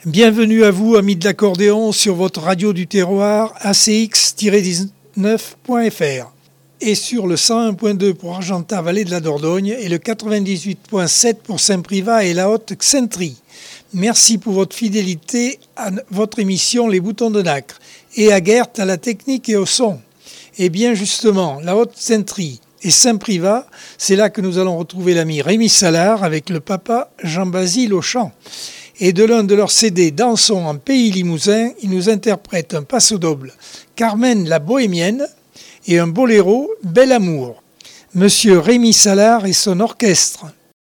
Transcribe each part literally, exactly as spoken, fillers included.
Bienvenue à vous, amis de l'accordéon, sur votre radio du terroir A C X dix-neuf point F R et sur le cent un point deux pour Argentat, vallée de la Dordogne et le quatre-vingt-dix-huit point sept pour Saint-Privat et la Haute-Xaintrie. Merci pour votre fidélité à votre émission Les Boutons de Nacre et à Gert à la technique et au son. Et bien justement, la Haute-Xaintrie et Saint-Privat, c'est là que nous allons retrouver l'ami Rémi Salard avec le papa Jean-Basile au chant. Et de l'un de leurs C D Dansons en Pays Limousin, ils nous interprètent un passo-doble, Carmen la Bohémienne, et un boléro, Bel Amour. Monsieur Rémi Salard et son orchestre.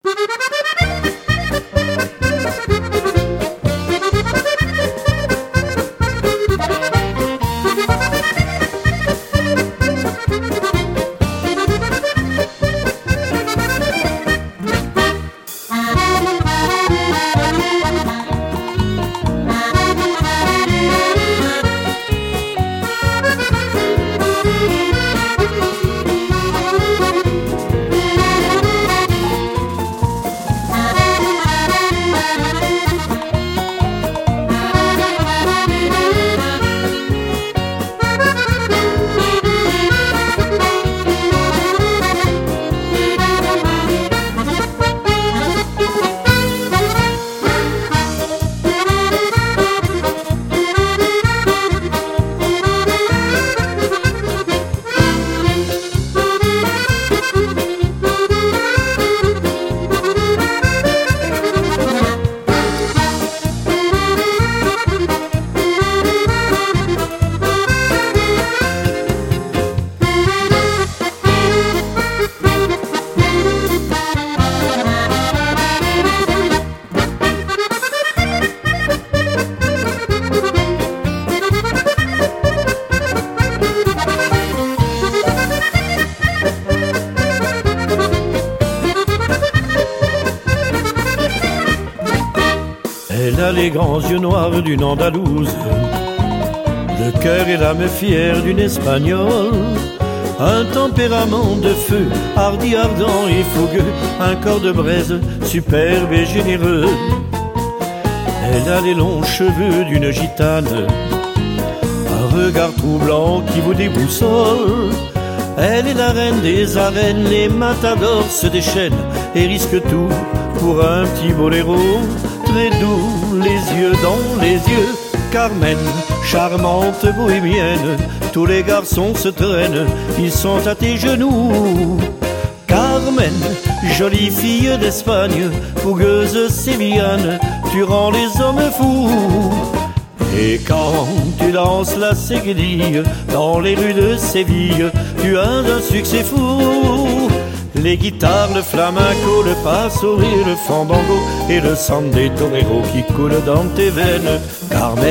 Les grands yeux noirs d'une Andalouse, le cœur et l'âme fière d'une Espagnole, un tempérament de feu, hardi, ardent et fougueux, un corps de braise superbe et généreux. Elle a les longs cheveux d'une gitane, un regard troublant qui vous déboussole. Elle est la reine des arènes, les matadors se déchaînent et risquent tout pour un petit boléro. Très doux, les yeux dans les yeux, Carmen, charmante bohémienne, tous les garçons se traînent, ils sont à tes genoux. Carmen, jolie fille d'Espagne, fougueuse sévillane, tu rends les hommes fous. Et quand tu danses la séguedille dans les rues de Séville, tu as un succès fou. Les guitares, le flamenco, le passo et le fandango, et le sang des toreros qui coule dans tes veines, Carmen.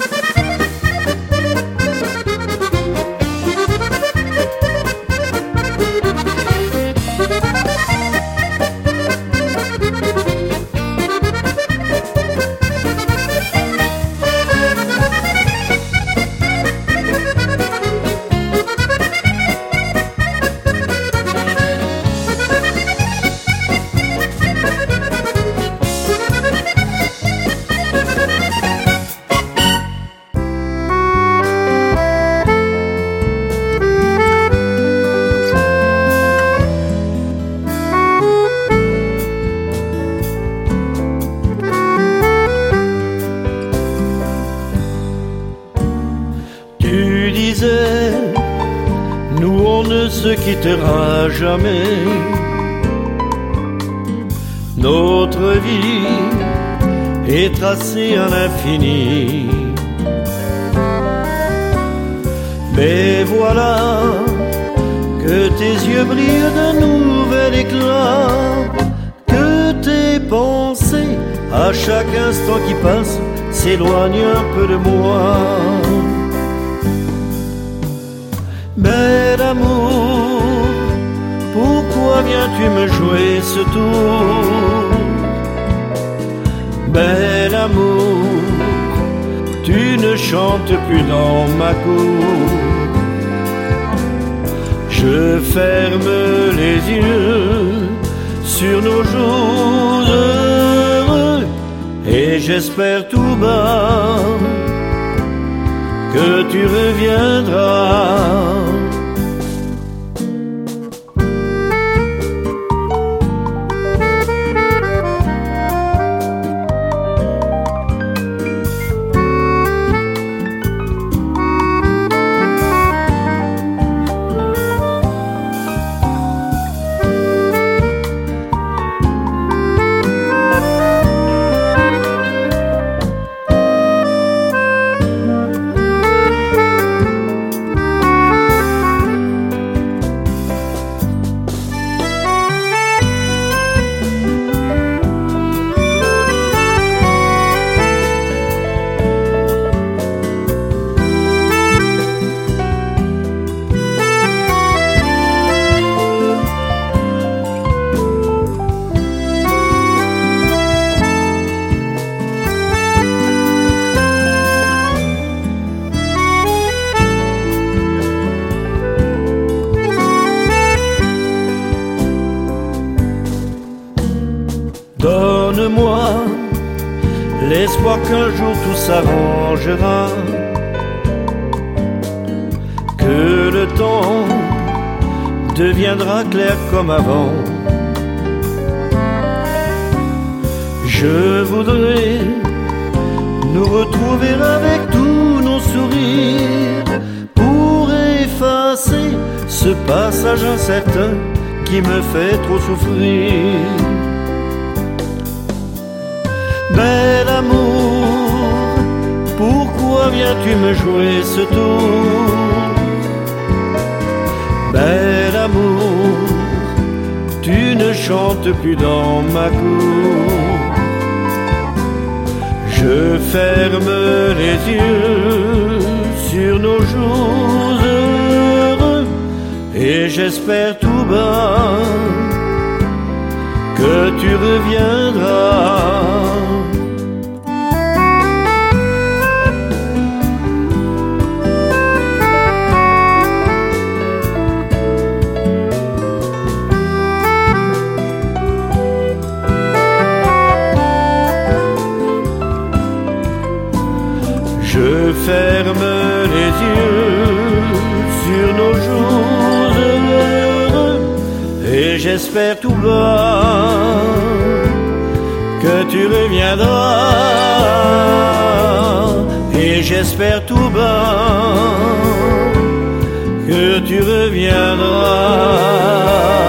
Se quittera jamais. Notre vie est tracée à l'infini. Mais voilà que tes yeux brillent d'un nouvel éclat, que tes pensées à chaque instant qui passe s'éloignent un peu de moi. Bel amour, pourquoi viens-tu me jouer ce tour? Bel amour, tu ne chantes plus dans ma cour. Je ferme les yeux sur nos jours heureux et j'espère tout bas que tu reviendras. Donne-moi l'espoir qu'un jour tout s'arrangera, que le temps deviendra clair comme avant. Je voudrais nous retrouver avec tous nos sourires pour effacer ce passage incertain qui me fait trop souffrir. Bel amour, pourquoi viens-tu me jouer ce tour? Bel amour, tu ne chantes plus dans ma cour. Je ferme les yeux sur nos jours heureux et j'espère tout bas que tu reviendras. Je ferme les yeux sur nos jours heureux et j'espère tout bas que tu reviendras. Et j'espère tout bas que tu reviendras.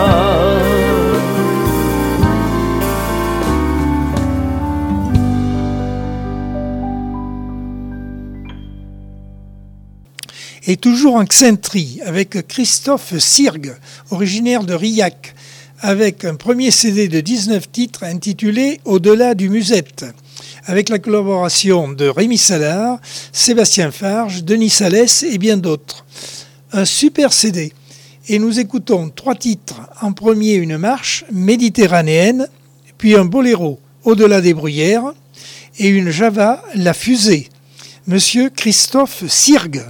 Et toujours en Xaintrie, avec Christophe Sirgue, originaire de Riac, avec un premier C D de dix-neuf titres intitulé « Au-delà du musette », avec la collaboration de Rémi Salard, Sébastien Farge, Denis Salès et bien d'autres. Un super C D. Et nous écoutons trois titres. En premier, une marche méditerranéenne, puis un boléro, « Au-delà des bruyères », et une java, « La fusée ». Monsieur Christophe Sirgue.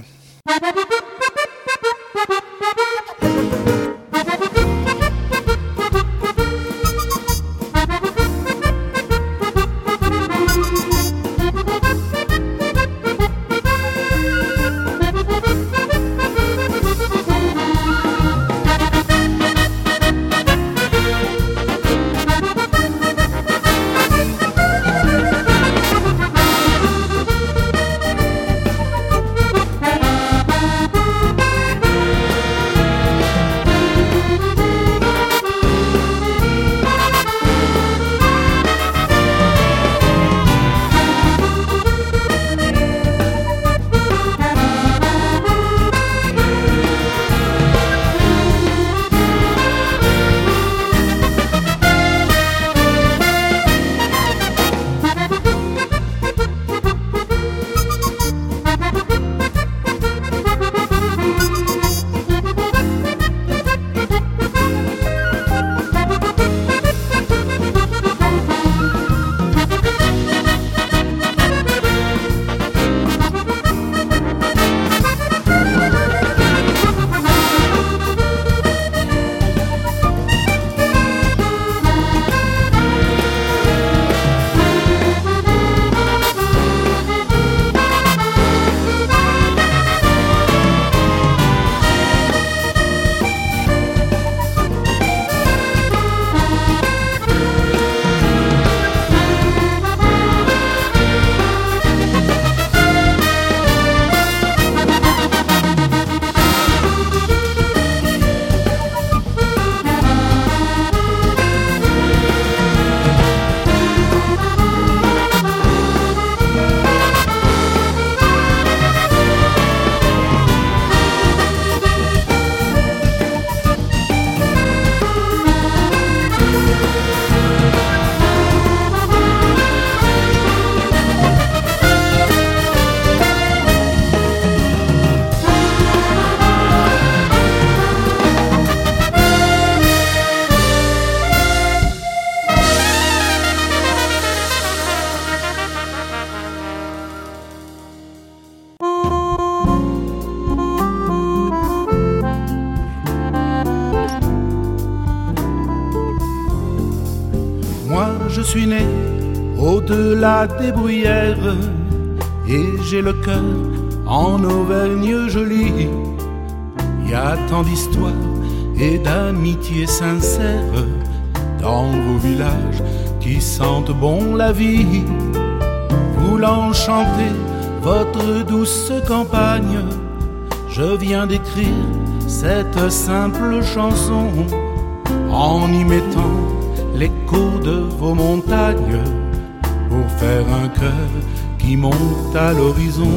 suis né au-delà des bruyères et j'ai le cœur en Auvergne jolie. Y a tant d'histoires et d'amitié sincère dans vos villages qui sentent bon la vie. Voulant chanter votre douce campagne, je viens d'écrire cette simple chanson en y mettant l'écho de vos montagnes pour faire un cœur qui monte à l'horizon.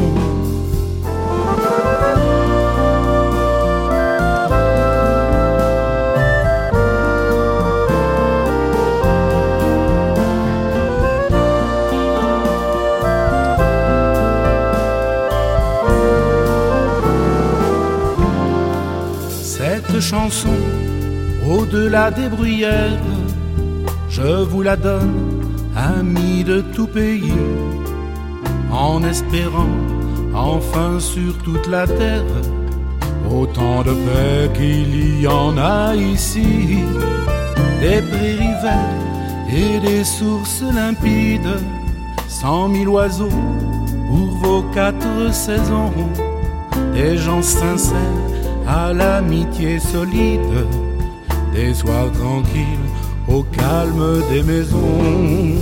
Cette chanson, au-delà des bruyères, je vous la donne, amis de tout pays, en espérant enfin sur toute la terre autant de paix qu'il y en a ici. Des prairies vertes et des sources limpides, cent mille oiseaux pour vos quatre saisons, des gens sincères à l'amitié solide, des soirs tranquilles au calme des maisons.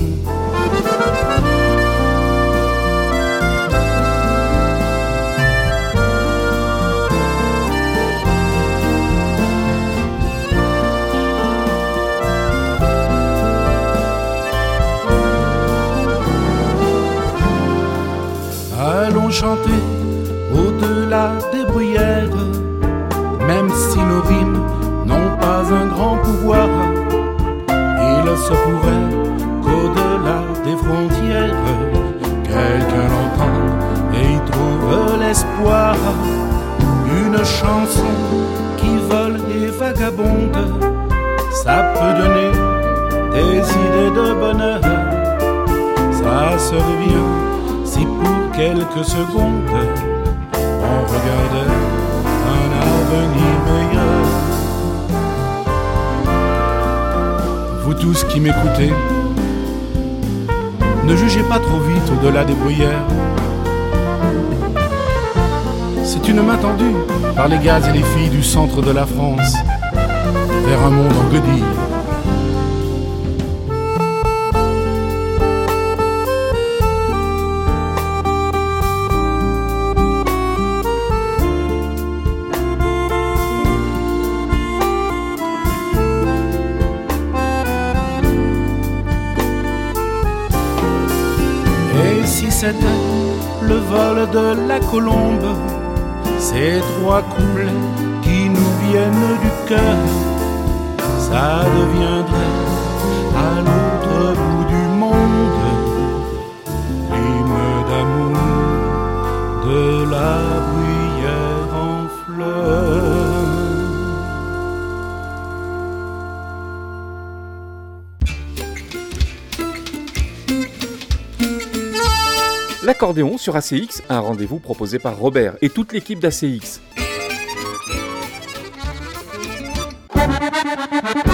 Allons chanter au-delà des bruyères, même si nos rimes n'ont pas un grand pouvoir, il se pourrait qu'au-delà des frontières, quelqu'un l'entende et y trouve l'espoir. Une chanson qui vole et vagabonde, ça peut donner des idées de bonheur. Ça serait bien si pour quelques secondes on regardait un avenir meilleur. Vous tous qui m'écoutez, ne jugez pas trop vite au-delà des bruyères. C'est une main tendue par les gars et les filles du centre de la France vers un monde en guenilles. C'était le vol de la colombe, ces trois couplets qui nous viennent du cœur, ça deviendrait à l'autre bout du monde l'hymne d'amour de la bruyère en fleurs. L'accordéon sur A C X, un rendez-vous proposé par Robert et toute l'équipe d'A C X.